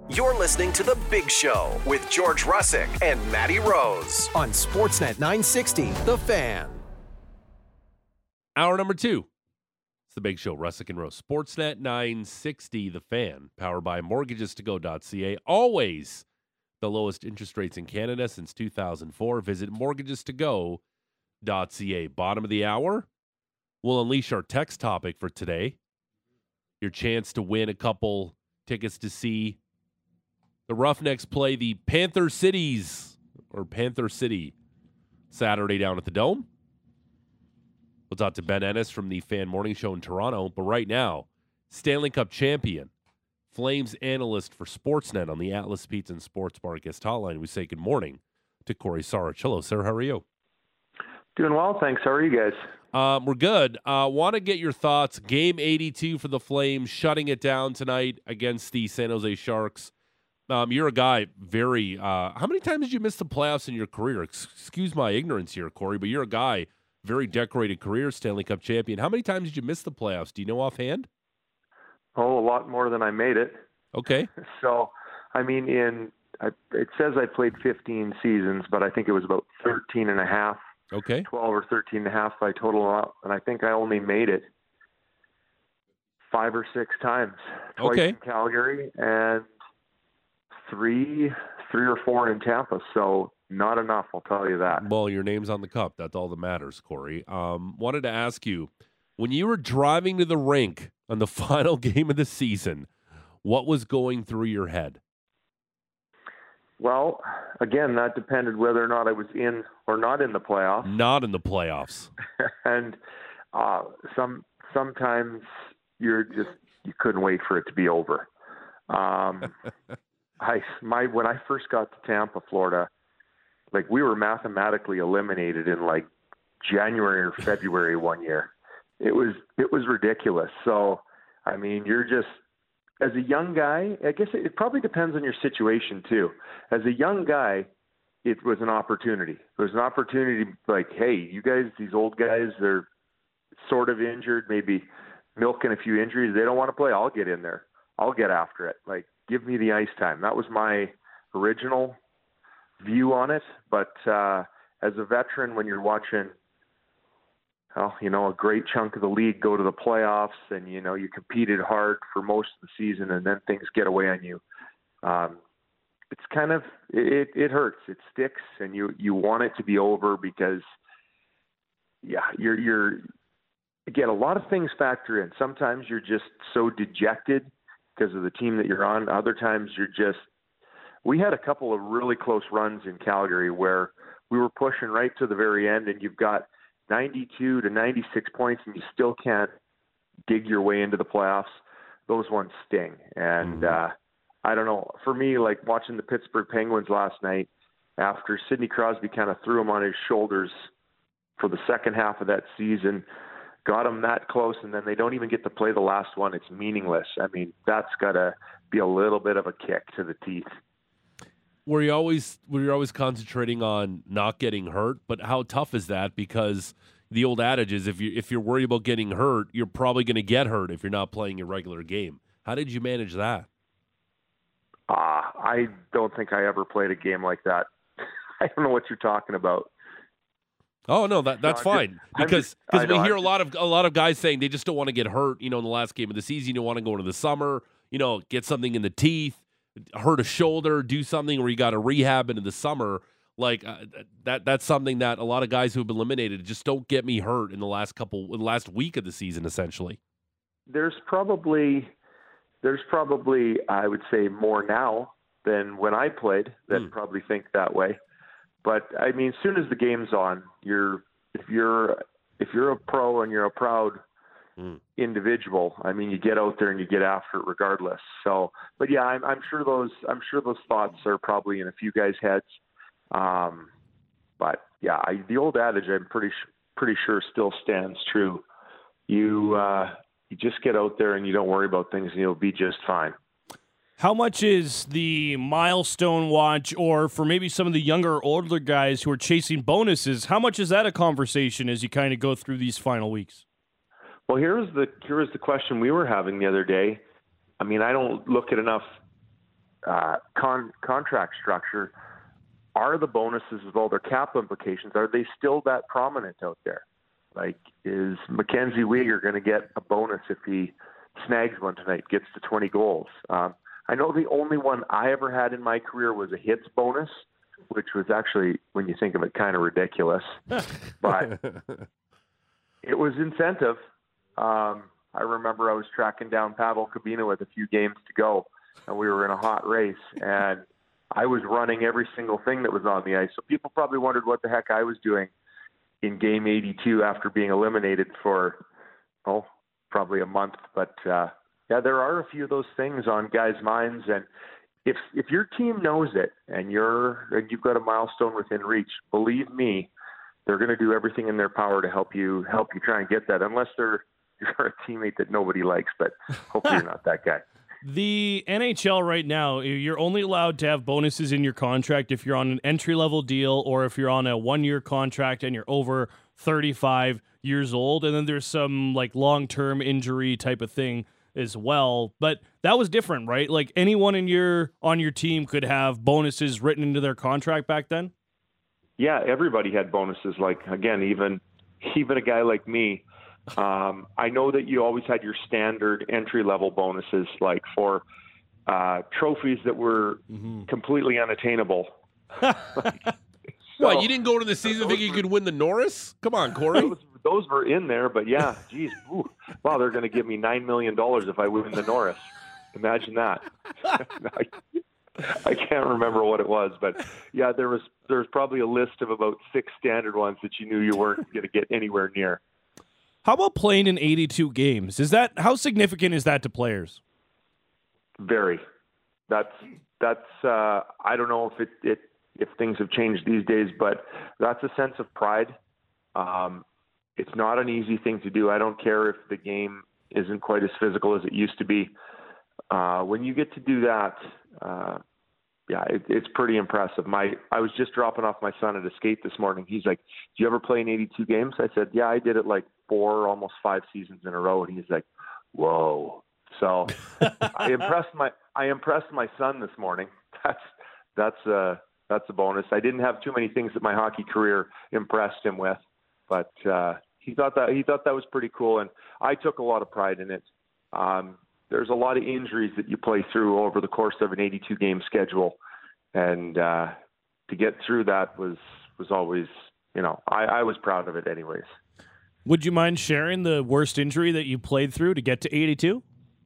You're listening to The Big Show with George Russick and Matty Rose on Sportsnet 960, The Fan. Hour number 2. It's The Big Show, Russick and Rose. Sportsnet 960, The Fan, powered by mortgagestogo.ca. Always the lowest interest rates in Canada since 2004. Visit mortgagestogo.ca. Bottom of the hour, we'll unleash our text topic for today. Your chance to win a couple tickets to see the Roughnecks play the Panther City Saturday down at the Dome. We'll talk to Ben Ennis from the Fan Morning Show in Toronto. But right now, Stanley Cup champion, Flames analyst for Sportsnet on the Atlas Pizza and Sports Bar guest hotline. We say good morning to Corey Sarich. Hello, sir. How are you? Doing well, thanks. How are you guys? We're good. Want to get your thoughts. Game 82 for the Flames, shutting it down tonight against the San Jose Sharks. You're a guy very how many times did you miss the playoffs in your career? Excuse my ignorance here, Corey, but you're a guy, very decorated career, Stanley Cup champion. How many times did you miss the playoffs? Do you know offhand? Oh, a lot more than I made it. Okay. So, I mean, it says I played 15 seasons, but I think it was about 13 and a half. Okay. 12 or 13 and a half by total up, and I think I only made it 5 or 6 times. Twice in Calgary and three or 4 in Tampa. So not enough, I'll tell you that. Well, your name's on the cup. That's all that matters, Corey. Wanted to ask you, when you were driving to the rink on the final game of the season, what was going through your head? Well, again, that depended whether or not I was in or not in the playoffs. Not in the playoffs. And sometimes you couldn't wait for it to be over. When I first got to Tampa, Florida, like we were mathematically eliminated in like January or February one year. It was ridiculous. So, I mean, you're just, as a young guy, I guess it probably depends on your situation too. As a young guy, it was an opportunity. It was an opportunity like, hey, you guys, these old guys, they're sort of injured, maybe milking a few injuries. They don't want to play. I'll get in there. I'll get after it. Like, give me the ice time. That was my original view on it. But as a veteran, when you're watching, a great chunk of the league go to the playoffs and, you competed hard for most of the season and then things get away on you. It's kind of, it hurts. It sticks and you want it to be over because, you're again, a lot of things factor in. Sometimes you're just so dejected because of the team that you're on. Other times we had a couple of really close runs in Calgary where we were pushing right to the very end and you've got 92 to 96 points and you still can't dig your way into the playoffs. Those ones sting. And I don't know. For me, like watching the Pittsburgh Penguins last night, after Sidney Crosby kind of threw him on his shoulders for the second half of that season, got them that close, and then they don't even get to play the last one. It's meaningless. I mean, that's got to be a little bit of a kick to the teeth. Were you always concentrating on not getting hurt? But how tough is that? Because the old adage is if you're worried about getting hurt, you're probably going to get hurt if you're not playing your regular game. How did you manage that? I don't think I ever played a game like that. I don't know what you're talking about. Oh no, that's fine because we hear a lot of guys saying they just don't want to get hurt. In the last game of the season, you don't want to go into the summer. Get something in the teeth, hurt a shoulder, do something where you got to rehab into the summer. Like that's something that a lot of guys who have been eliminated just don't get me hurt in the last week of the season. Essentially, there's probably I would say more now than when I played that probably think that way. But I mean, as soon as the game's on, if you're a pro and you're a proud individual, I mean, you get out there and you get after it regardless. So, but yeah, I'm sure those thoughts are probably in a few guys' heads. But yeah, the old adage, I'm pretty sure still stands true. You just get out there and you don't worry about things and you'll be just fine. How much is the milestone watch, or for maybe some of the younger or older guys who are chasing bonuses, how much is that a conversation as you kind of go through these final weeks? Well, here's the question we were having the other day. I mean, I don't look at enough contract structure, are the bonuses with all their cap implications, are they still that prominent out there? Like, is Mackenzie Weegar going to get a bonus if he snags one tonight, gets to 20 goals? I know the only one I ever had in my career was a hits bonus, which was actually, when you think of it, kind of ridiculous. But it was incentive. I remember I was tracking down Pavel Kabina with a few games to go, and we were in a hot race, and I was running every single thing that was on the ice. So people probably wondered what the heck I was doing in game 82 after being eliminated for, probably a month. But yeah, there are a few of those things on guys' minds, and if your team knows it and you've got a milestone within reach, believe me, they're going to do everything in their power to help you try and get that. Unless you're a teammate that nobody likes, but hopefully you're not that guy. The NHL right now, you're only allowed to have bonuses in your contract if you're on an entry-level deal or if you're on a one-year contract and you're over 35 years old. And then there's some like long-term injury type of thing as well. But that was different, right? Like anyone on your team could have bonuses written into their contract back then? Yeah, everybody had bonuses. Like, again, even a guy like me, I know that you always had your standard entry-level bonuses, like for trophies that were completely unattainable. What, you didn't go to the season thinking you could win the Norris? Come on, Corey. Those were in there, but yeah, geez, wow, they're going to give me $9 million if I win the Norris. Imagine that. I can't remember what it was, but yeah, there was probably a list of about 6 standard ones that you knew you weren't going to get anywhere near. How about playing in 82 games? How significant is that to players? Very. That's I don't know if things have changed these days, but that's a sense of pride. It's not an easy thing to do. I don't care if the game isn't quite as physical as it used to be. When you get to do that, it's pretty impressive. I was just dropping off my son at a skate this morning. He's like, "Do you ever play in 82 games?" I said, "Yeah, I did it like 4, almost 5 seasons in a row." And he's like, "Whoa!" So I impressed my son this morning. That's a bonus. I didn't have too many things that my hockey career impressed him with, but he thought that was pretty cool, and I took a lot of pride in it. There's a lot of injuries that you play through over the course of an 82-game schedule, and to get through that was always, I was proud of it anyways. Would you mind sharing the worst injury that you played through to get to 82?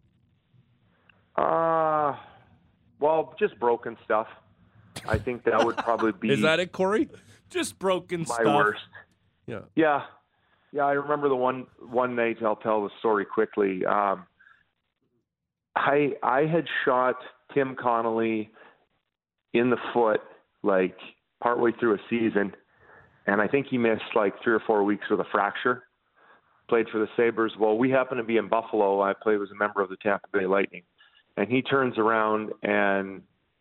Well, just broken stuff. I think that would probably be... Is that it, Corey? Just broken stuff. My worst. Yeah. I remember the one night, I'll tell the story quickly. I had shot Tim Connolly in the foot like partway through a season, and I think he missed like 3 or 4 weeks with a fracture. Played for the Sabres. Well, we happened to be in Buffalo. I played as a member of the Tampa Bay Lightning, and he turns around and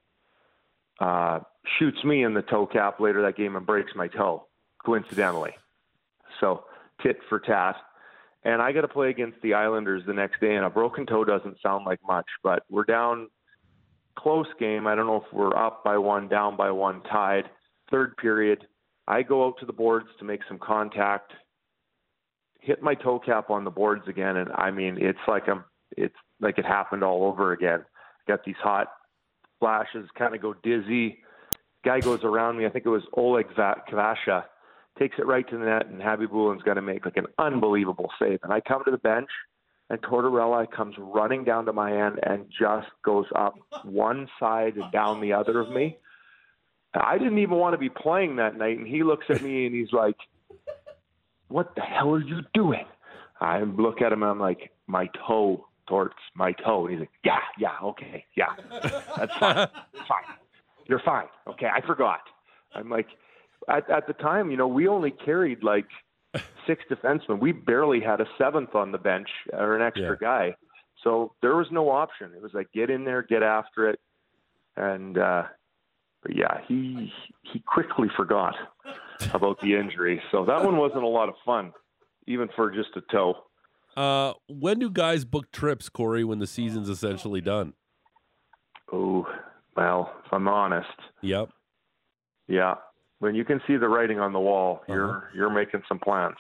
shoots me in the toe cap later that game and breaks my toe, coincidentally. So tit for tat. And I got to play against the Islanders the next day, and a broken toe doesn't sound like much, but we're down, close game. I don't know if we're up by 1, down by 1, tied. Third period, I go out to the boards to make some contact, hit my toe cap on the boards again, and I mean, it's like it happened all over again. Got these hot flashes, kind of go dizzy. Guy goes around me. I think it was Oleg Kvasha. Takes it right to the net, and Habby Boulin's got to make like an unbelievable save. And I come to the bench, and Tortorella comes running down to my end and just goes up one side and down the other of me. I didn't even want to be playing that night, and he looks at me and he's like, "What the hell are you doing?" I look at him and I'm like, "My toe, Torts, my toe." And he's like, yeah, okay, yeah, that's fine. Fine. You're fine. Okay, I forgot. I'm like, At the time, we only carried like 6 defensemen. We barely had a 7th on the bench or an extra guy. So there was no option. It was like, get in there, get after it. And, but yeah, he quickly forgot about the injury. So that one wasn't a lot of fun, even for just a toe. When do guys book trips, Corey, when the season's essentially done? Oh, Well, if I'm honest. Yep. Yeah. When you can see the writing on the wall, you're making some plans.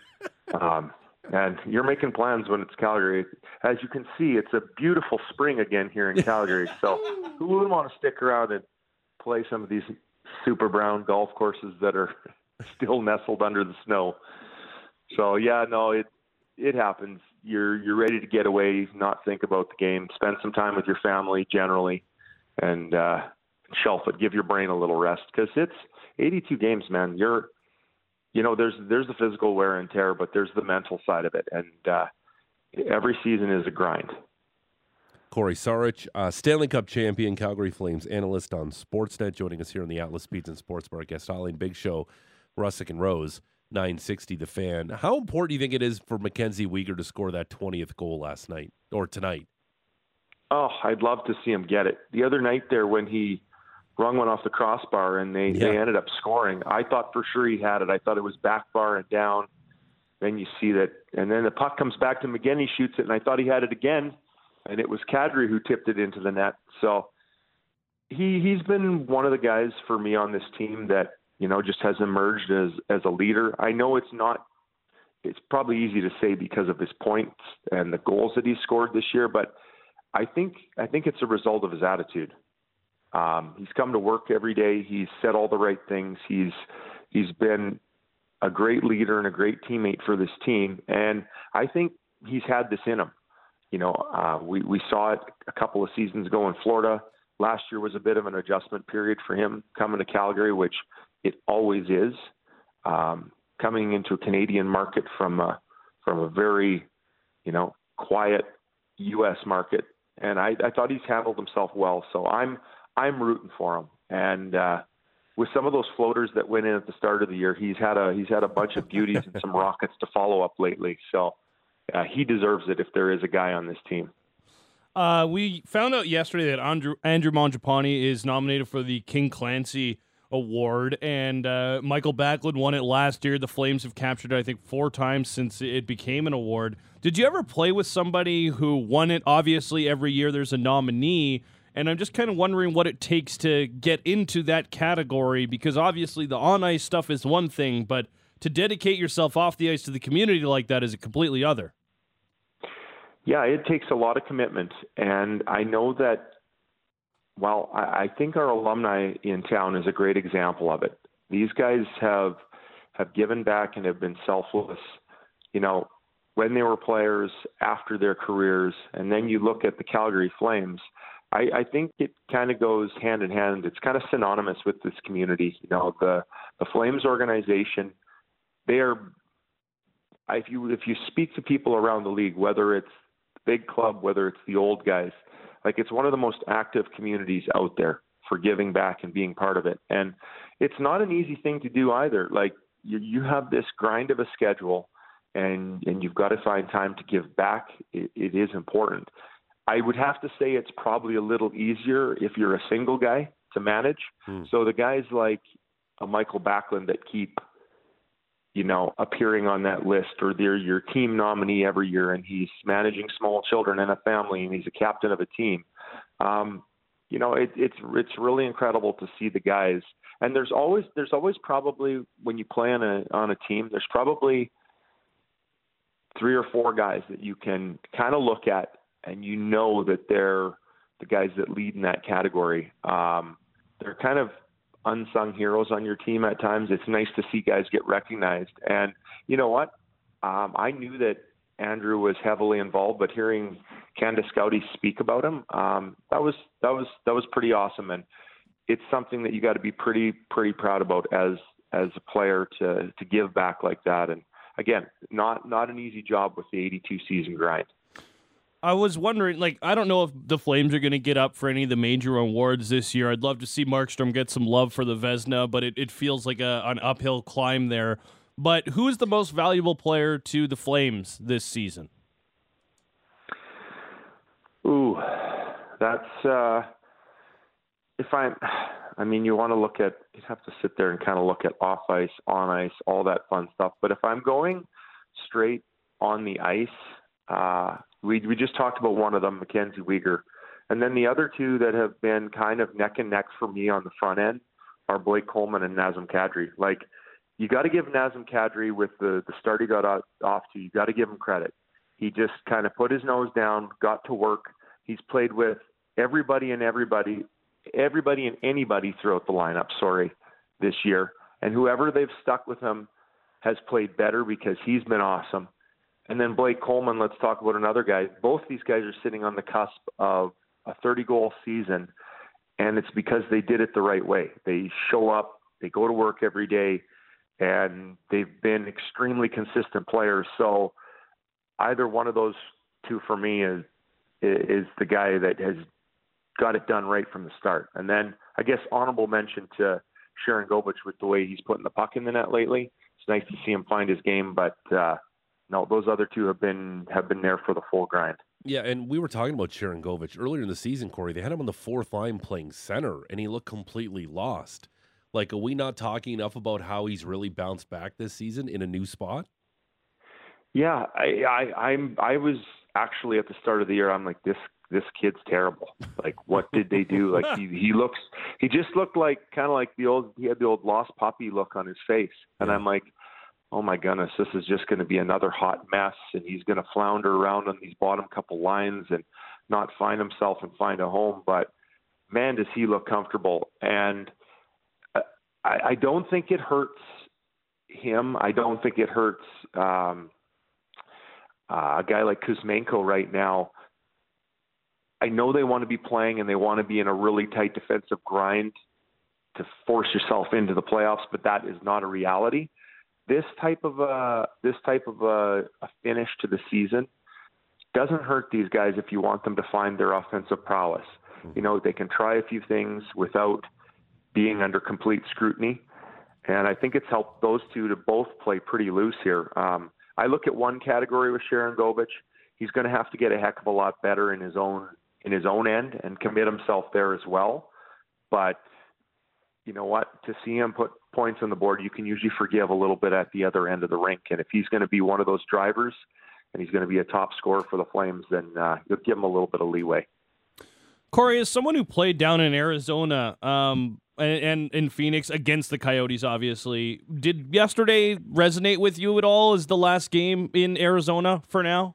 And you're making plans when it's Calgary. As you can see, it's a beautiful spring again here in Calgary. So who wouldn't want to stick around and play some of these super brown golf courses that are still nestled under the snow? So, yeah, no, it happens. You're ready to get away, not think about the game, spend some time with your family generally, and shelf it, give your brain a little rest. Because it's 82 games, man. There's the physical wear and tear, but there's the mental side of it. And every season is a grind. Corey Sarich, Stanley Cup champion, Calgary Flames analyst on Sportsnet, joining us here on the Atlas Speeds and Sports Bar guest hotline. Big Show, Russick and Rose, 960 The Fan. How important do you think it is for Mackenzie Weegar to score that 20th goal last night or tonight? Oh, I'd love to see him get it. The other night there when he rung one off the crossbar and they ended up scoring, I thought for sure he had it. I thought it was back bar and down. Then you see that, and then the puck comes back to McGinn, he shoots it, and I thought he had it again, and it was Kadri who tipped it into the net. So he's been one of the guys for me on this team that, just has emerged as a leader. I know it's probably easy to say because of his points and the goals that he scored this year, but I think it's a result of his attitude. He's come to work every day. He's said all the right things. He's been a great leader and a great teammate for this team. And I think he's had this in him. We saw it a couple of seasons ago in Florida. Last year was a bit of an adjustment period for him coming to Calgary, which it always is. Coming into a Canadian market from a very, quiet U.S. market. And I thought he's handled himself well. So I'm rooting for him. And with some of those floaters that went in at the start of the year, he's had a bunch of beauties and some rockets to follow up lately. So he deserves it if there is a guy on this team. We found out yesterday that Andrew Mangiapane is nominated for the King Clancy Award, and Michael Backlund won it last year. The Flames have captured it, I think, 4 times since it became an award. Did you ever play with somebody who won it? Obviously, every year there's a nominee, and I'm just kind of wondering what it takes to get into that category, because obviously the on-ice stuff is one thing, but to dedicate yourself off the ice to the community like that is a completely other. Yeah, it takes a lot of commitment, and I know that, I think our alumni in town is a great example of it. These guys have given back and have been selfless, when they were players, after their careers, and then you look at the Calgary Flames, I think it kind of goes hand in hand. It's kind of synonymous with this community. The Flames organization, they are, if you speak to people around the league, whether it's the big club, whether it's the old guys, it's one of the most active communities out there for giving back and being part of it. And it's not an easy thing to do either. You have this grind of a schedule, and you've got to find time to give back. It is important. I would have to say it's probably a little easier if you're a single guy to manage. So the guys like a Michael Backlund that keep, appearing on that list, or they're your team nominee every year, and he's managing small children and a family, and he's a captain of a team. It's really incredible to see the guys. And there's always probably, when you play on a team, there's probably 3 or 4 guys that you can kind of look at, and that they're the guys that lead in that category. They're kind of unsung heroes on your team at times. It's nice to see guys get recognized. And you know what? I knew that Andrew was heavily involved, but hearing Candace Gowdy speak about him, that was pretty awesome. And it's something that you got to be pretty proud about as a player to give back like that. And again, not an easy job with the 82 season grind. I was wondering, I don't know if the Flames are going to get up for any of the major awards this year. I'd love to see Markstrom get some love for the Vezina, but it feels like an uphill climb there. But who's the most valuable player to the Flames this season? Ooh, that's you want to look at, you'd have to sit there and kind of look at off ice, on ice, all that fun stuff. But if I'm going straight on the ice, we just talked about one of them, Mackenzie Weegar, And then the other two that have been kind of neck and neck for me on the front end are Blake Coleman and Nazem Kadri. Like, you got to give Nazem Kadri, with the start he got off to, you got to give him credit. He just kind of put his nose down, got to work. He's played with everybody and anybody throughout the lineup, this year. And whoever they've stuck with him has played better because he's been awesome. And then Blake Coleman, let's talk about another guy. Both these guys are sitting on the cusp of a 30-goal season, and it's because they did it the right way. They show up, they go to work every day, and they've been extremely consistent players. So either one of those two for me is the guy that has got it done right from the start. And then I guess honorable mention to Sharon Govich with the way he's putting the puck in the net lately. It's nice to see him find his game, but no, those other two have been there for the full grind. Yeah, and we were talking about Sharon Govich earlier in the season, Corey. They had him on the fourth line playing center, and he looked completely lost. Like, are we not talking enough about how he's really bounced back this season in a new spot? Yeah, I was actually at the start of the year, I'm like, this kid's terrible. Like, what did they do? Like, he just looked like kind of like he had the old lost puppy look on his face. And I'm like, oh my goodness, this is just going to be another hot mess. And he's going to flounder around on these bottom couple lines and not find himself and find a home. But man, does he look comfortable. And I don't think it hurts him. I don't think it hurts a guy like Kuzmenko right now. I know they want to be playing and they want to be in a really tight defensive grind to force yourself into the playoffs, but that is not a reality. This type of a finish to the season doesn't hurt these guys if you want them to find their offensive prowess. You know, they can try a few things without being under complete scrutiny, and I think it's helped those two to both play pretty loose here. I look at one category with Sharon Govich. He's going to have to get a heck of a lot better in his own end and commit himself there as well. But you know what? To see him put points on the board, you can usually forgive a little bit at the other end of the rink. And if he's going to be one of those drivers and he's going to be a top scorer for the Flames, then you'll give him a little bit of leeway. Corey, as someone who played down in Arizona and in Phoenix against the Coyotes, obviously, did yesterday resonate with you at all as the last game in Arizona for now?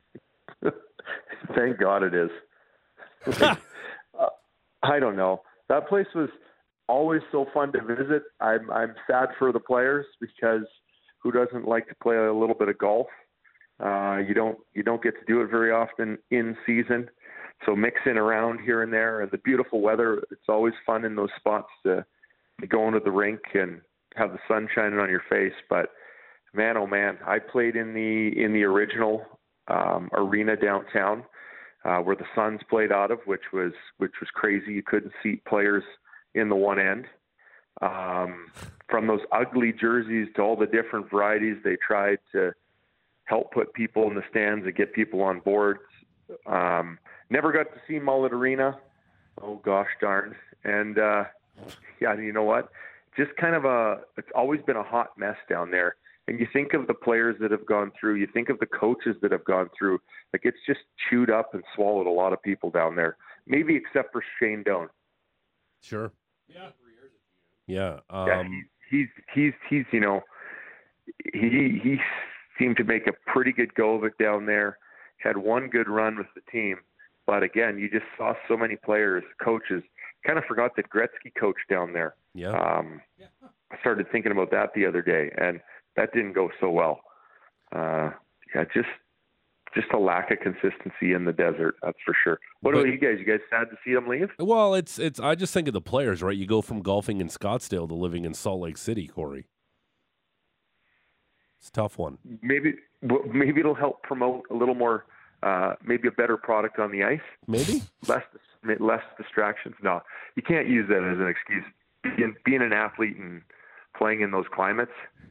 Thank God it is. I don't know. That place was always so fun to visit. I'm sad for the players because who doesn't like to play a little bit of golf? You don't get to do it very often in season. So mixing around here and there and the beautiful weather, it's always fun in those spots to go into the rink and have the sun shining on your face. But man, oh man, I played in the original arena downtown where the Suns played out of, which was crazy. You couldn't seat players in the one end. From those ugly jerseys to all the different varieties, they tried to help put people in the stands and get people on boards. Never got to see Mullet Arena. Oh gosh darn. And yeah, you know what? Just kind of it's always been a hot mess down there. And you think of the players that have gone through, you think of the coaches that have gone through, like it's just chewed up and swallowed a lot of people down there. Maybe except for Shane Doan. Sure. Yeah. Yeah. He's you know, he seemed to make a pretty good go of it down there. Had one good run with the team. But again, you just saw so many players, coaches, kind of forgot that Gretzky coached down there. Yeah. I started thinking about that the other day, and that didn't go so well. Yeah, just a lack of consistency in the desert, that's for sure. What about you guys? You guys sad to see them leave? Well, it's. I just think of the players, right? You go from golfing in Scottsdale to living in Salt Lake City, Corey. It's a tough one. Maybe it'll help promote a little more. Maybe a better product on the ice. Maybe less distractions. No, you can't use that as an excuse. Being an athlete and playing in those climates,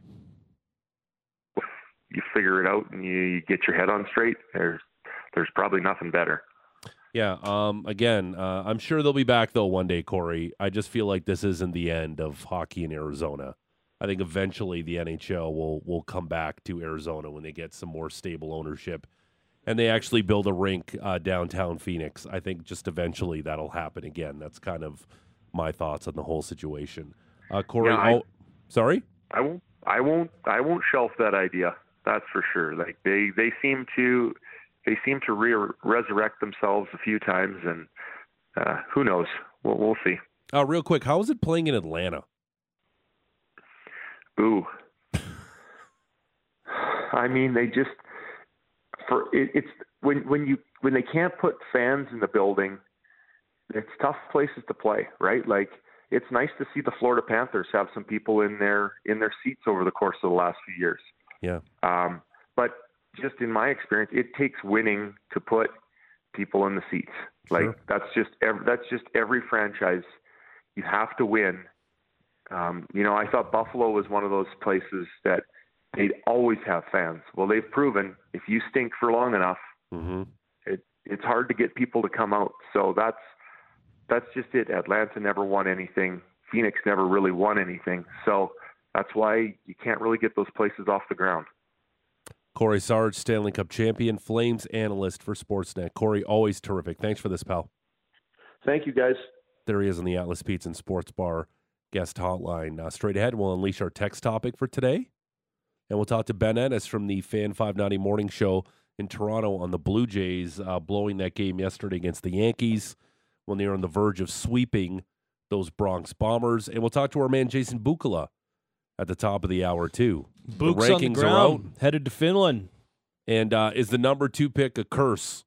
you figure it out and you get your head on straight. There's probably nothing better. Yeah. Again, I'm sure they'll be back though one day, Corey. I just feel like this isn't the end of hockey in Arizona. I think eventually the NHL will come back to Arizona when they get some more stable ownership and they actually build a rink downtown Phoenix. I think just eventually that'll happen again. That's kind of my thoughts on the whole situation. Corey, sorry? I won't shelf that idea. That's for sure. Like they seem to resurrect themselves a few times, and who knows? We'll see. Real quick, how is it playing in Atlanta? Ooh. I mean, it's when they can't put fans in the building, it's tough places to play, right? Like it's nice to see the Florida Panthers have some people in their seats over the course of the last few years. Yeah. But just in my experience, it takes winning to put people in the seats. Like Sure. that's just every franchise. You have to win. I thought Buffalo was one of those places that they'd always have fans. Well, they've proven if you stink for long enough, it's hard to get people to come out. So that's just it. Atlanta never won anything. Phoenix never really won anything. So that's why you can't really get those places off the ground. Corey Sarge, Stanley Cup champion, Flames analyst for Sportsnet. Corey, always terrific. Thanks for this, pal. Thank you, guys. There he is on the Atlas Pizza and Sports Bar guest hotline. Straight ahead, we'll unleash our text topic for today. And we'll talk to Ben Ennis from the Fan 590 Morning Show in Toronto on the Blue Jays blowing that game yesterday against the Yankees when they were on the verge of sweeping those Bronx Bombers. And we'll talk to our man Jason Bukala at the top of the hour, too. Book's the rankings on the are ground, out. headed to Finland. And is the number 2 pick a curse?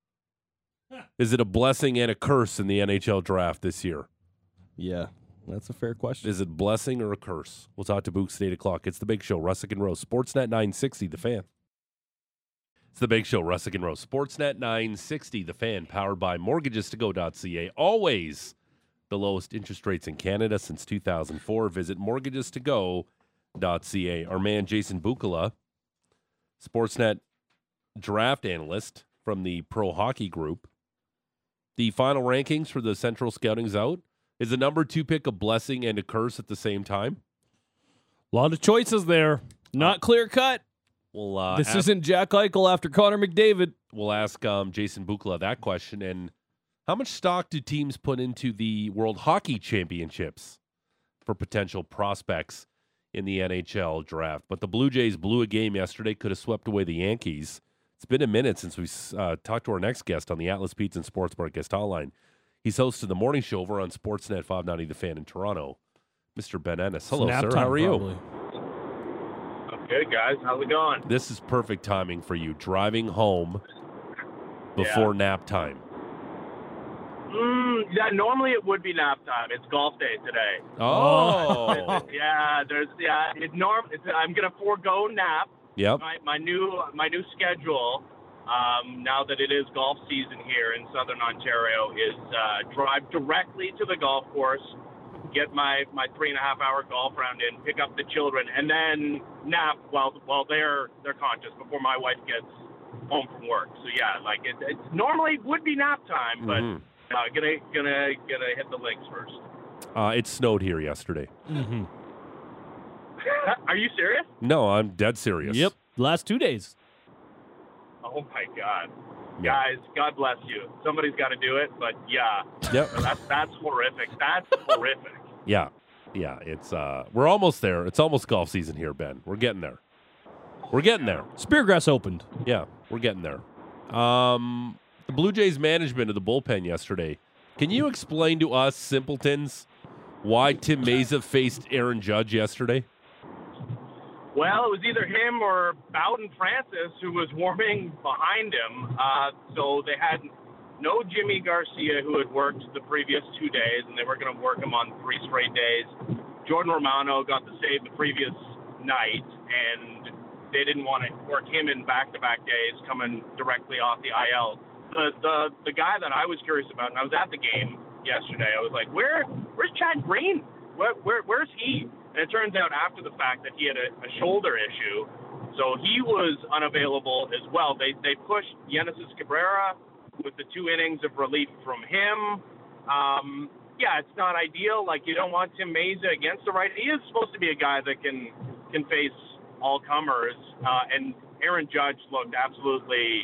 Is it a blessing and a curse in the NHL draft this year? Yeah, that's a fair question. Is it blessing or a curse? We'll talk to Books at 8 o'clock. It's The Big Show, Russick and Rose. Sportsnet 960, The Fan. It's The Big Show, Russick and Rose. Sportsnet 960, The Fan, powered by mortgagestogo.ca. Always the lowest interest rates in Canada since 2004. Visit mortgagestogo.ca. Our man Jason Bukala, Sportsnet draft analyst from the Pro Hockey Group. The final rankings for the Central Scouting's out. Is the number 2 pick a blessing and a curse at the same time? A lot of choices there. Not clear cut. Well, this isn't Jack Eichel after Connor McDavid. We'll ask Jason Bukala that question. And how much stock do teams put into the World Hockey Championships for potential prospects in the NHL draft? But the Blue Jays blew a game yesterday, could have swept away the Yankees. It's been a minute since we talked to our next guest on the Atlas Pizza and Sports Bar guest hotline. He's host of the morning show over on Sportsnet 590 The Fan in Toronto, Mr. Ben Ennis. Hello, Snap sir. time, How are probably. you? I'm good, guys. How's it going? This is perfect timing for you, driving home before nap time. Yeah, normally it would be nap time. It's golf day today. Oh. I'm gonna forego nap. Yep. My new schedule, now that it is golf season here in Southern Ontario, is drive directly to the golf course, get my 3.5-hour golf round in, pick up the children, and then nap while they're conscious before my wife gets home from work. So yeah, like it normally would be nap time, but gonna hit the links first. It snowed here yesterday. Mm-hmm. Are you serious? No, I'm dead serious. Yep, last 2 days. Oh my God. Yeah. Guys, God bless you. Somebody's got to do it, but yeah. Yep. That's horrific. That's horrific. Yeah. It's we're almost there. It's almost golf season here, Ben. We're getting there. Speargrass opened. Yeah, we're getting there. The Blue Jays management of the bullpen yesterday. Can you explain to us simpletons why Tim Meza faced Aaron Judge yesterday? Well, it was either him or Bowden Francis who was warming behind him. So they had no Jimmy Garcia, who had worked the previous 2 days, and they were going to work him on 3 straight days. Jordan Romano got the save the previous night, and they didn't want to work him in back-to-back days coming directly off the IL. The guy that I was curious about, and I was at the game yesterday, I was like, where's Chad Green? Where's he? And it turns out after the fact that he had a shoulder issue, so he was unavailable as well. They pushed Genesis Cabrera with the 2 innings of relief from him. Yeah, it's not ideal. Like, you don't want Tim Meza against the right. He is supposed to be a guy that can face all comers. And Aaron Judge looked absolutely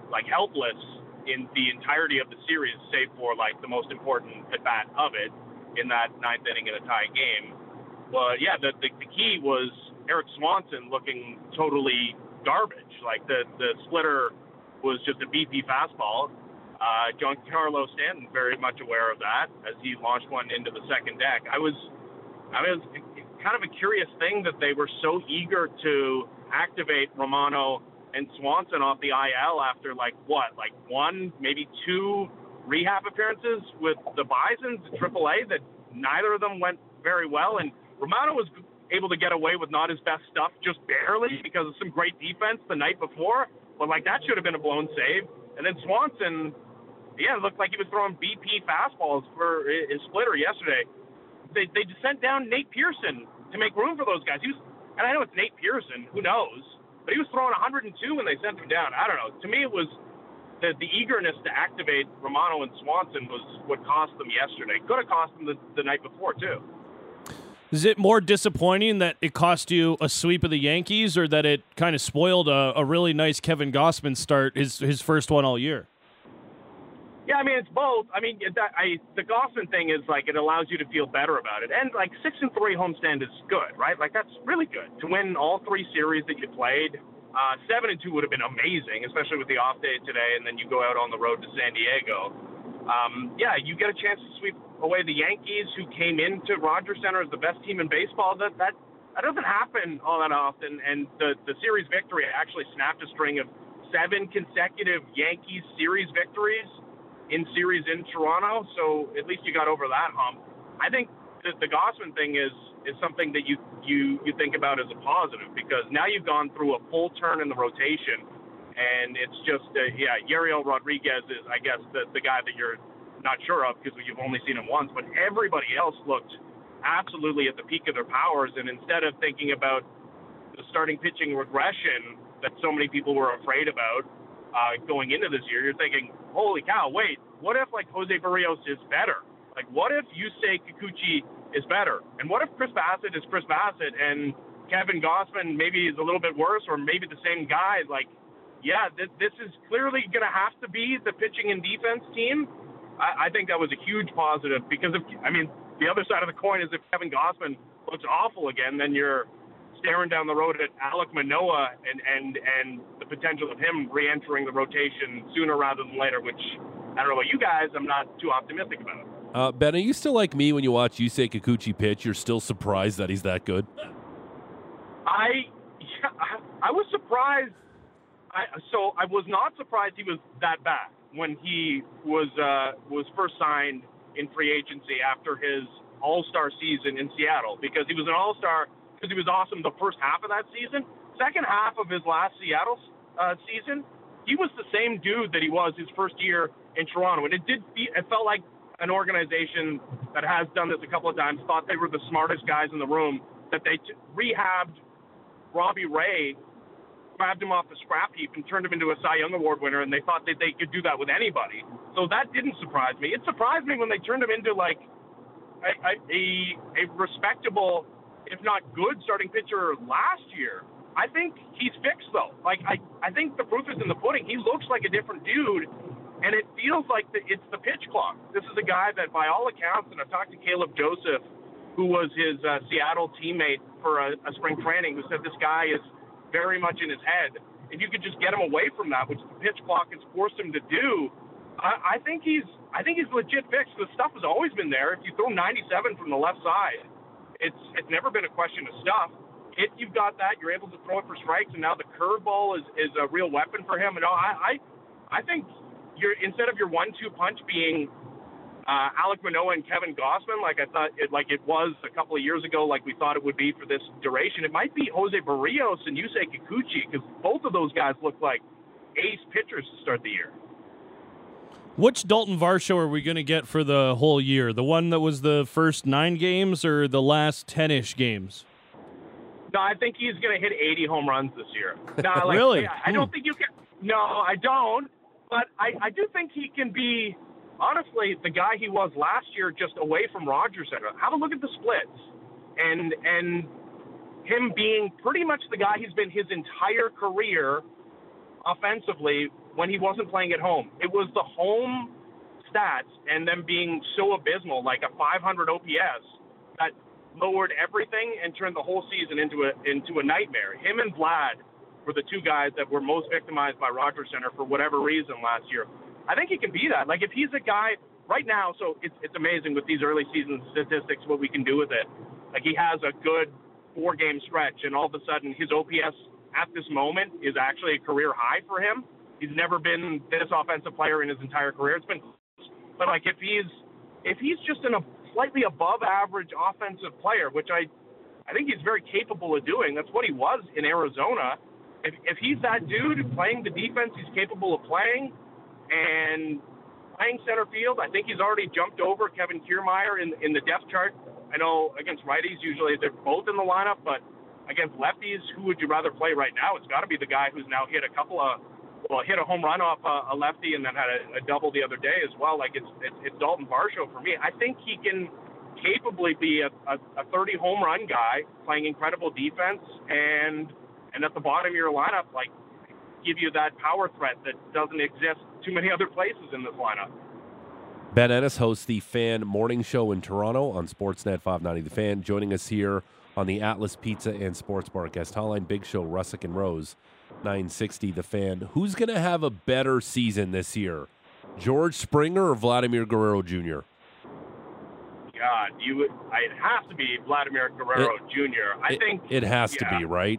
like helpless in the entirety of the series, save for like the most important at bat of it in that ninth inning in a tie game. But yeah, the key was Erik Swanson looking totally garbage. Like the splitter was just a BP fastball. Giancarlo Stanton very much aware of that as he launched one into the second deck. I was kind of a curious thing that they were so eager to activate Romano and Swanson off the IL after one, maybe two rehab appearances with the Bisons at AAA that neither of them went very well. And Romano was able to get away with not his best stuff just barely because of some great defense the night before. But that should have been a blown save. And then Swanson, it looked like he was throwing BP fastballs for his splitter yesterday. They just sent down Nate Pearson to make room for those guys. And I know it's Nate Pearson, who knows, but he was throwing 102 when they sent him down. I don't know. To me, it was the eagerness to activate Romano and Swanson was what cost them yesterday. Could have cost them the night before, too. Is it more disappointing that it cost you a sweep of the Yankees, or that it kind of spoiled a really nice Kevin Gausman start, his first one all year? Yeah, I mean, it's both. I mean, the Gausman thing is it allows you to feel better about it. And 6-3 homestand is good, right? That's really good. To win all three series that you played, 7-2 would have been amazing, especially with the off day today, and then you go out on the road to San Diego. You get a chance to sweep away the Yankees, who came into Rogers Center as the best team in baseball. That doesn't happen all that often. And the series victory actually snapped a string of 7 consecutive Yankees series victories in series in Toronto. So at least you got over that hump. I think the Gausman thing is something that you think about as a positive, because now you've gone through a full turn in the rotation. And it's just, Yariel Rodriguez is, I guess, the guy that you're not sure of because you've only seen him once. But everybody else looked absolutely at the peak of their powers. And instead of thinking about the starting pitching regression that so many people were afraid about going into this year, you're thinking, holy cow, wait, what if Jose Barrios is better? What if Yusei Kikuchi is better? And what if Chris Bassett is Chris Bassett and Kevin Gausman maybe is a little bit worse, or maybe the same guy? This is clearly going to have to be the pitching and defense team. I think that was a huge positive, because the other side of the coin is if Kevin Gausman looks awful again, then you're staring down the road at Alek Manoah and the potential of him re-entering the rotation sooner rather than later, which I don't know about you guys, I'm not too optimistic about. Ben, are you still like me when you watch Yusei Kikuchi pitch? You're still surprised that he's that good? I was surprised. I was not surprised he was that bad when he was first signed in free agency after his All-Star season in Seattle, because he was an All-Star because he was awesome the first half of that season. Second half of his last Seattle season, he was the same dude that he was his first year in Toronto. And it felt like an organization that has done this a couple of times thought they were the smartest guys in the room, that they rehabbed Robbie Ray, grabbed him off the scrap heap and turned him into a Cy Young Award winner, and they thought that they could do that with anybody. So that didn't surprise me. It surprised me when they turned him into a respectable, if not good, starting pitcher last year. I think he's fixed, though. I think the proof is in the pudding. He looks like a different dude, and it feels like it's the pitch clock. This is a guy that, by all accounts, and I've talked to Caleb Joseph, who was his Seattle teammate for a spring training, who said this guy is very much in his head. If you could just get him away from that, which the pitch clock has forced him to do, I think he's legit fixed. The stuff has always been there. If you throw 97 from the left side, it's never been a question of stuff. If you've got that, you're able to throw it for strikes, and now the curveball is a real weapon for him. And I think instead of your 1-2 punch being Alek Manoah and Kevin Gausman, like I thought it was a couple of years ago, like we thought it would be for this duration, it might be Jose Barrios and Yusei Kikuchi, because both of those guys look like ace pitchers to start the year. Which Dalton Varsho are we going to get for the whole year? The one that was the first 9 games, or the last 10-ish games? No, I think he's going to hit 80 home runs this year. No, really? I don't think you can. No, I don't. But I do think he can be, honestly, the guy he was last year, just away from Rogers Center. Have a look at the splits. And him being pretty much the guy he's been his entire career offensively when he wasn't playing at home. It was the home stats and them being so abysmal, like a 500 OPS, that lowered everything and turned the whole season into a nightmare. Him and Vlad were the two guys that were most victimized by Rogers Center for whatever reason last year. I think he can be that. Like, if he's a guy right now, so it's amazing with these early season statistics what we can do with it. Like, he has a good 4-game stretch, and all of a sudden his OPS at this moment is actually a career high for him. He's never been this offensive player in his entire career. It's been close. But, like, if he's just a slightly above average offensive player, which I think he's very capable of doing. That's what he was in Arizona. If he's that dude playing the defense he's capable of playing and playing center field, I think he's already jumped over Kevin Kiermaier in the depth chart. I know against righties usually they're both in the lineup, but against lefties, who would you rather play right now? It's got to be the guy who's now hit a home run off a lefty and then had a double the other day as well. Like, it's Dalton Varsho for me. I think he can capably be a 30 home run guy playing incredible defense and at the bottom of your lineup, like, give you that power threat that doesn't exist too many other places in this lineup. Ben Ennis hosts the Fan Morning Show in Toronto on Sportsnet 590 The Fan. Joining us here on the Atlas Pizza and Sports Bar guest hotline, Big Show, Russick and Rose, 960 The Fan. Who's going to have a better season this year, George Springer or Vladimir Guerrero Jr.? God, it has to be Vladimir Guerrero Jr. I think it has to be, right?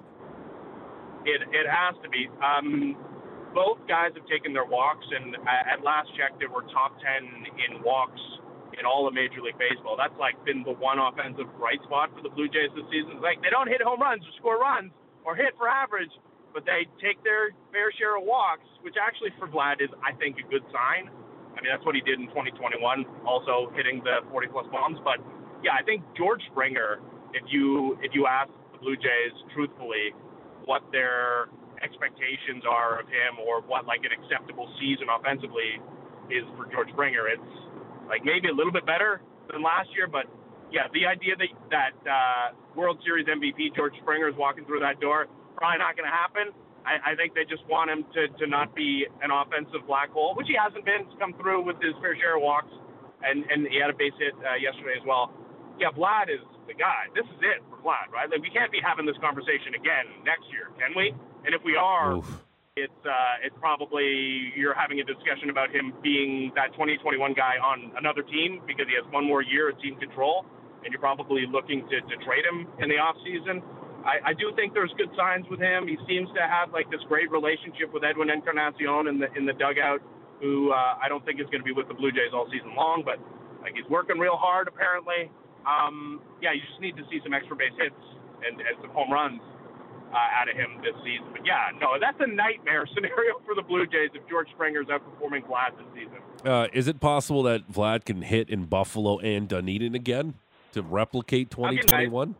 It has to be. Both guys have taken their walks, and at last check, they were top 10 in walks in all of Major League Baseball. That's like been the one offensive bright spot for the Blue Jays this season. It's like they don't hit home runs or score runs or hit for average, but they take their fair share of walks, which actually for Vlad is, I think, a good sign. I mean, that's what he did in 2021, also hitting the 40-plus bombs. But, yeah, I think George Springer, if you ask the Blue Jays truthfully what their expectations are of him or what, like, an acceptable season offensively is for George Springer, it's, like, maybe a little bit better than last year. But, yeah, the idea that World Series MVP George Springer is walking through that door, probably not going to happen. I think they just want him to not be an offensive black hole, which he hasn't been. He's come through with his fair share of walks, and he had a base hit yesterday as well. Yeah, Vlad is the guy. This is it for Vlad, right? Like, we can't be having this conversation again next year, can we? And if we are, it's probably you're having a discussion about him being that 2021 guy on another team because he has one more year of team control, and you're probably looking to trade him in the offseason. I do think there's good signs with him. He seems to have, like, this great relationship with Edwin Encarnacion in the dugout, who I don't think is going to be with the Blue Jays all season long, but, like, he's working real hard apparently. Yeah, you just need to see some extra base hits and some home runs out of him this season. But, yeah, no, that's a nightmare scenario for the Blue Jays if George Springer's outperforming Vlad this season. Is it possible that Vlad can hit in Buffalo and Dunedin again to replicate 2021?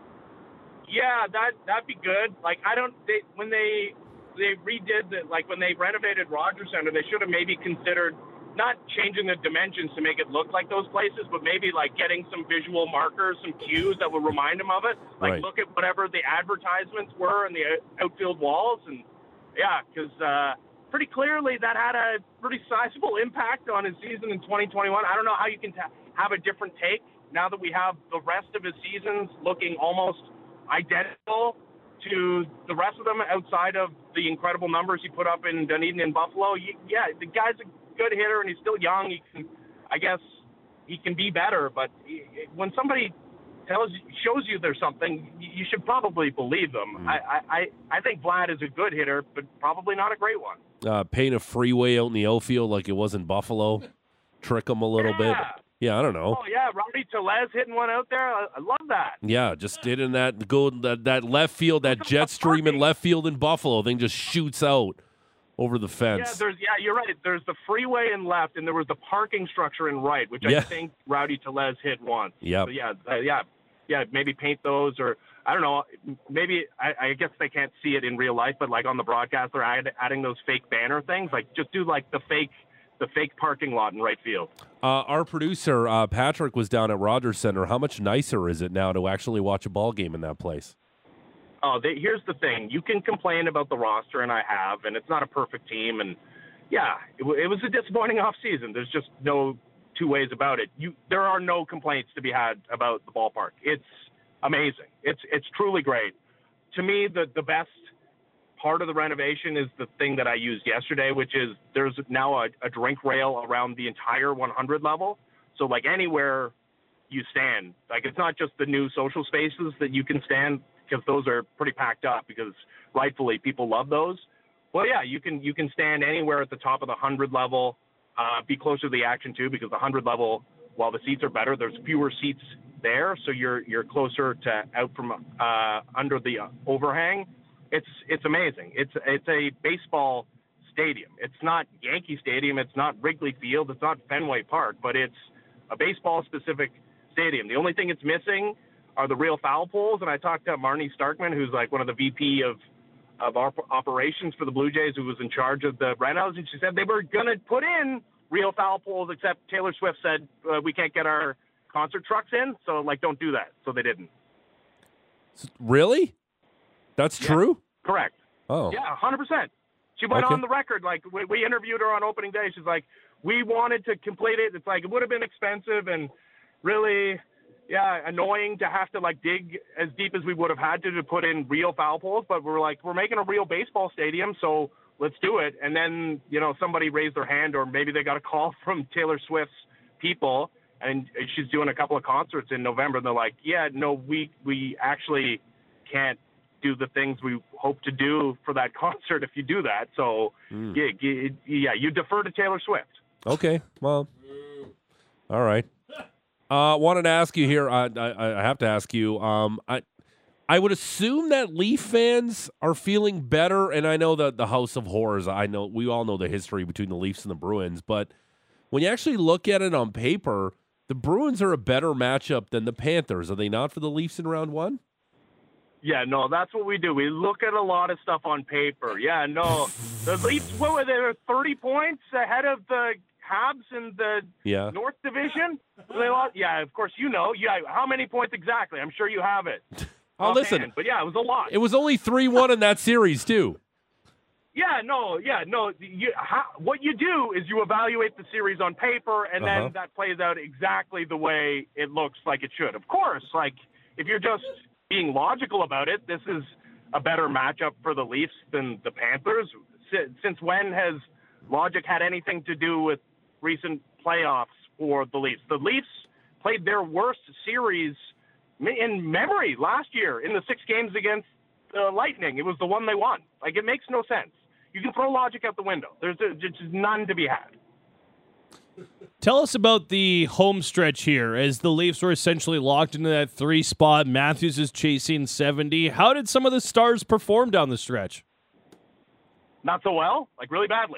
Yeah, that'd be good. Like, when they redid when they renovated Rogers Center, they should have maybe considered not changing the dimensions to make it look like those places, but maybe, like, getting some visual markers, some cues that would remind them of it. Like, look at whatever the advertisements were in the outfield walls. And, yeah, because pretty clearly that had a pretty sizable impact on his season in 2021. I don't know how you can have a different take now that we have the rest of his seasons looking almost identical to the rest of them outside of the incredible numbers he put up in Dunedin and Buffalo. Yeah, the guy's a good hitter and he's still young. I guess he can be better, but when somebody shows you there's something, you should probably believe them. I think Vlad is a good hitter, but probably not a great one. Paint a freeway out in the outfield like it was in Buffalo. Trick him a little bit. Yeah, I don't know. Oh, yeah, Rowdy Tellez hitting one out there. I love that. Yeah, just did in that left field, that jet stream in left field in Buffalo thing just shoots out over the fence. Yeah, you're right. There's the freeway in left, and there was the parking structure in right, which I think Rowdy Tellez hit once. Yep. So yeah, maybe paint those, or I don't know. Maybe I guess they can't see it in real life, but like on the broadcast, they're adding those fake banner things. Like just do like the fake parking lot in right field. Our producer, Patrick, was down at Rogers Center. How much nicer is it now to actually watch a ball game in that place? Oh, here's the thing. You can complain about the roster, and I have, and it's not a perfect team, and yeah, it was a disappointing offseason. There's just no two ways about it. There are no complaints to be had about the ballpark. It's amazing. It's truly great. To me, the best part of the renovation is the thing that I used yesterday, which is there's now a drink rail around the entire 100 level. So like anywhere you stand, like it's not just the new social spaces that you can stand, because those are pretty packed up because rightfully people love those. Well, yeah, you can stand anywhere at the top of the 100 level, be closer to the action too, because the 100 level, while the seats are better, there's fewer seats there, so you're closer to out from under the overhang. It's amazing. It's a baseball stadium. It's not Yankee Stadium. It's not Wrigley Field. It's not Fenway Park, but it's a baseball-specific stadium. The only thing it's missing are the real foul poles, and I talked to Marnie Starkman, who's like one of the VP of operations for the Blue Jays, who was in charge of the renos, and she said they were going to put in real foul poles, except Taylor Swift said we can't get our concert trucks in, so like don't do that. So they didn't. Really? That's true? Correct. Oh. Yeah, 100%. She went on the record. Like we interviewed her on opening day. She's like, we wanted to complete it. It's like it would have been expensive and really annoying to have to like dig as deep as we would have had to put in real foul poles, but we're making a real baseball stadium, so let's do it. And then, somebody raised their hand, or maybe they got a call from Taylor Swift's people, and she's doing a couple of concerts in November, and they're like, yeah, no, we actually can't do the things we hope to do for that concert if you do that. So you defer to Taylor Swift. Okay. Well, all right. Wanted to ask you here. I have to ask you. I would assume that Leaf fans are feeling better, and I know that the House of Horrors. I know we all know the history between the Leafs and the Bruins, but when you actually look at it on paper, the Bruins are a better matchup than the Panthers. Are they not for the Leafs in round one? Yeah, no, that's what we do. We look at a lot of stuff on paper. Yeah, no, the Leafs. What were they? 30 points ahead of the Habs in the North Division? They lost, of course you know. Yeah, how many points exactly? I'm sure you have it. Oh, listen. But yeah, it was a lot. It was only 3-1 in that series too. What you do is you evaluate the series on paper, and then that plays out exactly the way it looks like it should. Of course, like if you're just being logical about it, this is a better matchup for the Leafs than the Panthers. Since when has logic had anything to do with recent playoffs for the Leafs? The Leafs played their worst series in memory last year in the 6 games against the Lightning. It was the one they won. Like, it makes no sense. You can throw logic out the window. There's just none to be had. Tell us about the home stretch here, as the Leafs were essentially locked into that 3 spot. Matthews is chasing 70. How did some of the stars perform down the stretch? Not so well, like really badly.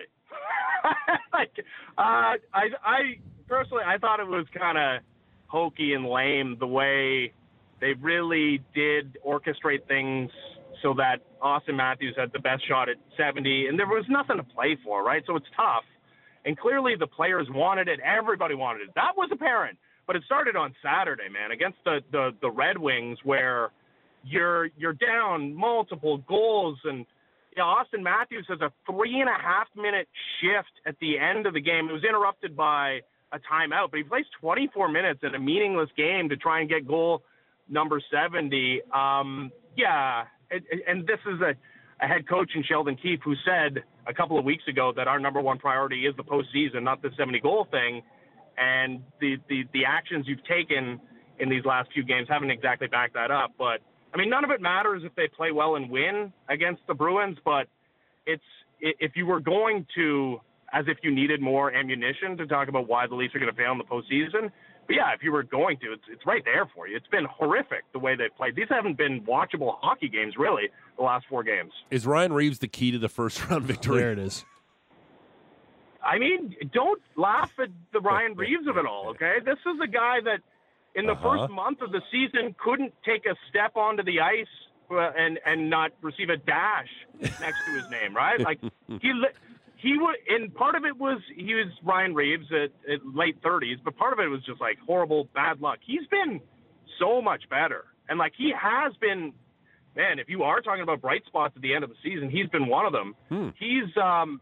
I personally, I thought it was kind of hokey and lame the way they really did orchestrate things so that Austin Matthews had the best shot at 70, and there was nothing to play for, right? So it's tough. And clearly the players wanted it. Everybody wanted it. That was apparent. But it started on Saturday, man, against the Red Wings, where you're down multiple goals. And Austin Matthews has a 3.5-minute shift at the end of the game. It was interrupted by a timeout, but he plays 24 minutes in a meaningless game to try and get goal number 70. And this is a head coach in Sheldon Keefe who said a couple of weeks ago that our number one priority is the postseason, not the 70-goal thing. And the actions you've taken in these last few games haven't exactly backed that up. But, I mean, none of it matters if they play well and win against the Bruins, but if you were going to, as if you needed more ammunition to talk about why the Leafs are going to fail in the postseason. But yeah, if you were going to, it's right there for you. It's been horrific the way they've played. These haven't been watchable hockey games, really, the last 4 games. Is Ryan Reeves the key to the first-round victory? There it is. I mean, don't laugh at the Ryan Reeves of it all, okay? This is a guy that in the first month of the season couldn't take a step onto the ice and not receive a dash next to his name, right? Like, he was, and part of it was he was Ryan Reeves at late 30s, but part of it was just like horrible bad luck. He's been so much better, and like he has been, man. If you are talking about bright spots at the end of the season, he's been one of them. He's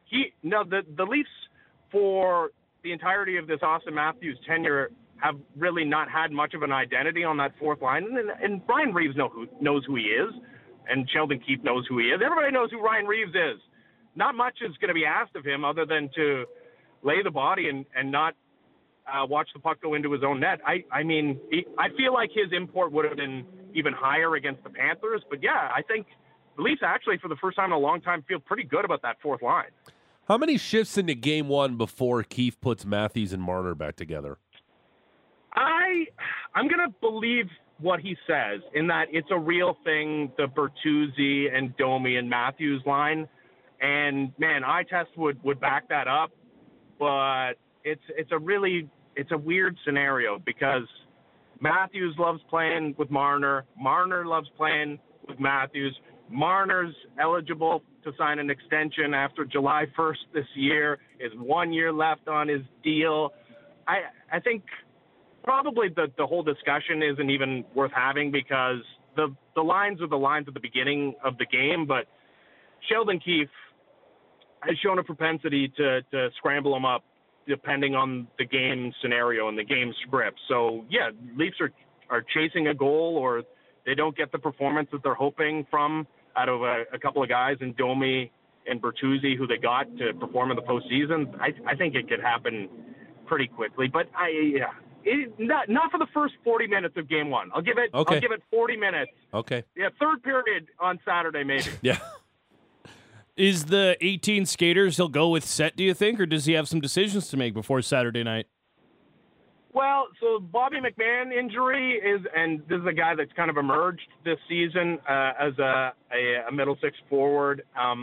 the Leafs for the entirety of this Austin Matthews tenure have really not had much of an identity on that fourth line. And Ryan Reeves knows who he is, and Sheldon Keefe knows who he is. Everybody knows who Ryan Reeves is. Not much is going to be asked of him other than to lay the body and not watch the puck go into his own net. I mean, I feel like his import would have been even higher against the Panthers. But, yeah, I think the Leafs actually, for the first time in a long time, feel pretty good about that fourth line. How many shifts into game one before Keefe puts Matthews and Marner back together? I'm going to believe what he says in that it's a real thing, the Bertuzzi and Domi and Matthews line. And, man, eye test would back that up. But it's a weird scenario because Matthews loves playing with Marner. Marner loves playing with Matthews. Marner's eligible to sign an extension after July 1st this year. Is 1 year left on his deal. I think probably the whole discussion isn't even worth having because the lines are the lines at the beginning of the game, but Sheldon Keefe has shown a propensity to scramble them up depending on the game scenario and the game script. So, yeah, Leafs are chasing a goal or they don't get the performance that they're hoping from out of a couple of guys in Domi and Bertuzzi who they got to perform in the postseason. I think it could happen pretty quickly, but not for the first 40 minutes of game one. I'll give it 40 minutes. Okay. Yeah, third period on Saturday maybe. Yeah. Is the 18 skaters he'll go with set, do you think, or does he have some decisions to make before Saturday night? Well, so Bobby McMahon injury and this is a guy that's kind of emerged this season as a middle six forward,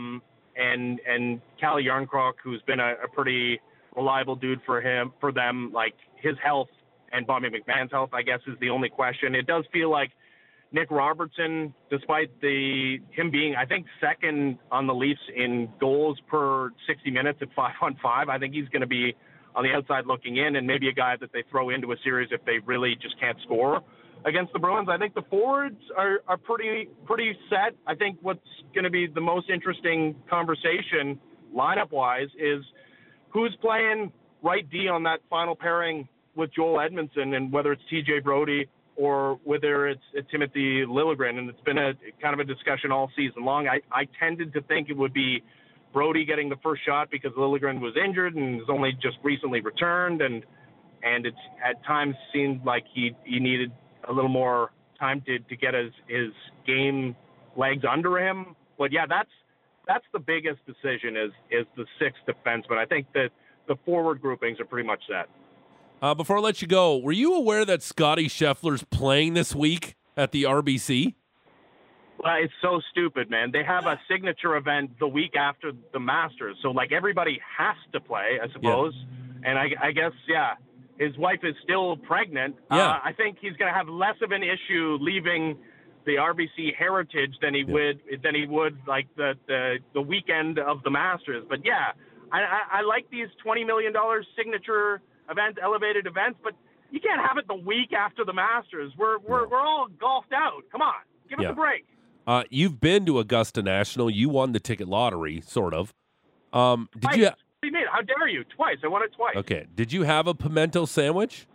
and Calle Jarnkrok, who's been a pretty reliable dude for them, like his health and Bobby McMahon's health, I guess, is the only question. It does feel like Nick Robertson, despite him being, I think, second on the Leafs in goals per 60 minutes at 5-on-5, I think he's going to be on the outside looking in and maybe a guy that they throw into a series if they really just can't score against the Bruins. I think the forwards are pretty set. I think what's going to be the most interesting conversation lineup-wise is who's playing right D on that final pairing with Joel Edmondson, and whether it's TJ Brody or whether it's Timothy Liljegren. And it's been a kind of a discussion all season long. I tended to think it would be Brody getting the first shot because Liljegren was injured and has only just recently returned, and it's at times seemed like he needed a little more time to get his game legs under him. But yeah, that's the biggest decision is the sixth defenseman. I think that the forward groupings are pretty much set. Before I let you go, were you aware that Scotty Scheffler's playing this week at the RBC? Well, it's so stupid, man. They have a signature event the week after the Masters. So, like, everybody has to play, I suppose. Yeah. And I guess, yeah, his wife is still pregnant. Yeah. I think he's going to have less of an issue leaving the RBC heritage than he would like the weekend of the Masters. But, yeah, I like these $20 million signature events, elevated events, but you can't have it the week after the Masters. We're all golfed out. Come on, give us a break. You've been to Augusta National. You won the ticket lottery, sort of. What do you mean? How dare you? Twice. I won it twice. Okay. Did you have a pimento sandwich?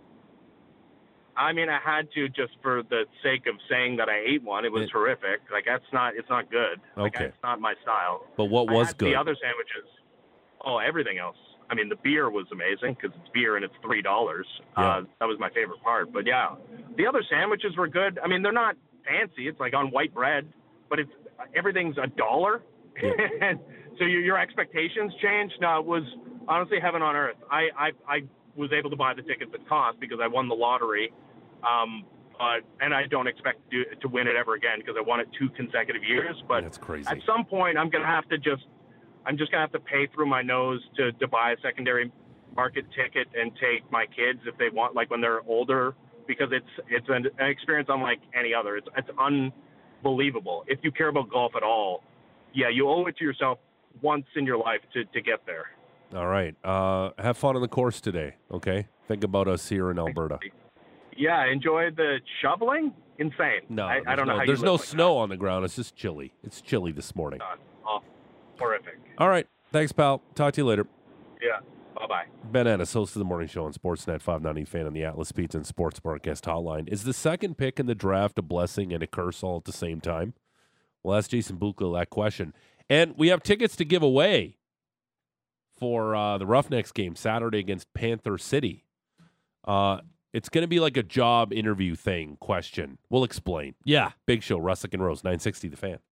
I mean, I had to just for the sake of saying that I ate one. It was horrific. Like it's not good. Like, okay. It's not my style. But what was good? The other sandwiches. Oh, everything else. I mean, the beer was amazing because it's beer and it's $3. Yeah. That was my favorite part. But yeah, the other sandwiches were good. I mean, they're not fancy. It's like on white bread, but everything's $1. Yeah. And so your expectations change. No, it was honestly heaven on earth. I was able to buy the tickets at cost because I won the lottery. And I don't expect to win it ever again because I won it 2 consecutive years. But that's crazy. At some point, I'm just going to have to pay through my nose to buy a secondary market ticket and take my kids if they want, like when they're older, because it's an experience unlike any other. It's unbelievable. If you care about golf at all, yeah, you owe it to yourself once in your life to get there. All right. Have fun on the course today, okay? Think about us here in Alberta. Yeah, enjoy the shoveling. Insane. No, I don't know how there's you no live like snow that. on the ground. It's just chilly. It's chilly this morning. Horrific. All right. Thanks, pal. Talk to you later. Yeah. Bye-bye. Ben Ennis, host of the morning show on Sportsnet 590 Fan on the Atlas Pizza and Sports Bar guest hotline. Is the second pick in the draft a blessing and a curse all at the same time? Well, ask Jason Buchla that question. And we have tickets to give away for the Roughnecks game Saturday against Panther City. It's going to be like a job interview thing question. We'll explain. Yeah. Big Show, Russick and Rose, 960 The Fan.